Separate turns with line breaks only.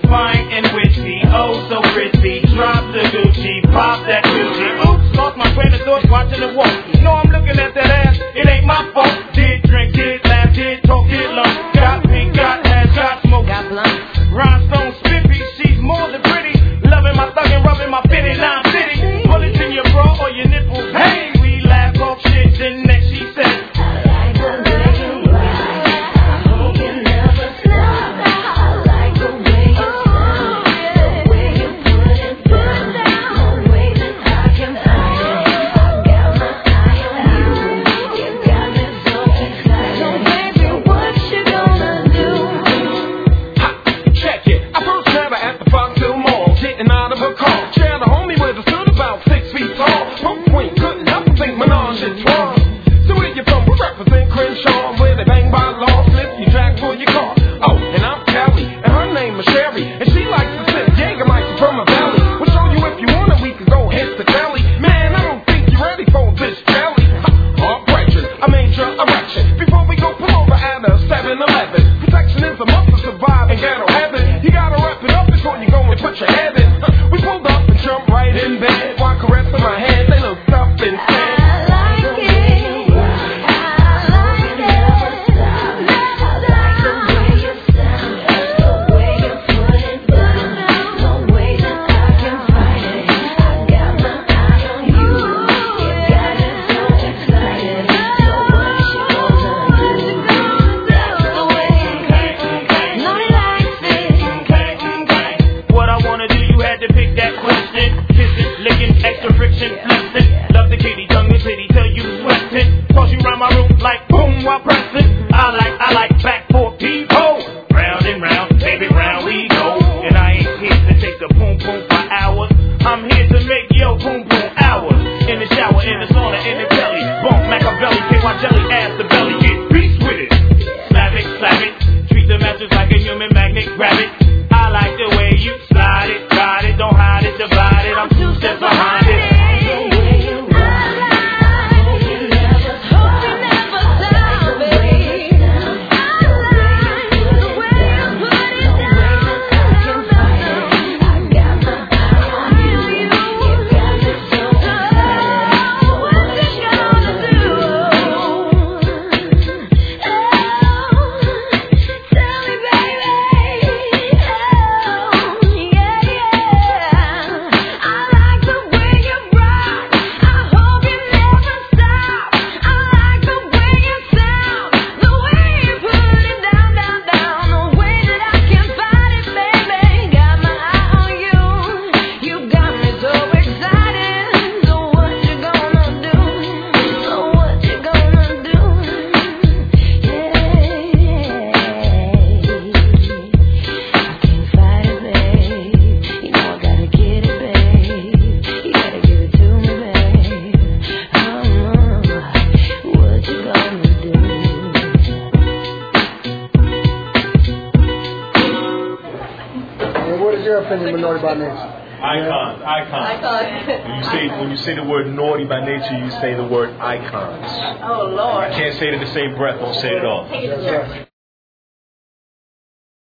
fine and witty, oh so pretty. Drop the Gucci, pop that Gucci. Oops, lost my train of thought watching the walk. No, I'm looking at that ass, it ain't my fault. Did drink, did laugh, did talk, did love. Got pink, got ass, got smoke, got blunt. Rhinestone spiffy, she's more than pretty. Loving my thug and rubbing my 59 city. Bullets in your bra or your nipples. Hey, we laugh, talk shit, then next she said, I like back for people. Round and round, baby, round we go. And I ain't here to take the boom boom for hours. I'm here to make your boom boom hours. In the shower, in the sauna, in the telly. Bump Machiavelli, kick my jelly, ass the belly. Get beast with it. Slap it. Treat the mattress like a human magnet, grab it. I like the way you slide it, ride it. Don't hide it, divide it. I'm 2 steps behind it.
What is your opinion of Naughty by Nature?
Icon. When you say the word naughty by nature, you say the word icons.
Oh, Lord.
I can't say it in the same breath. Don't say it at all.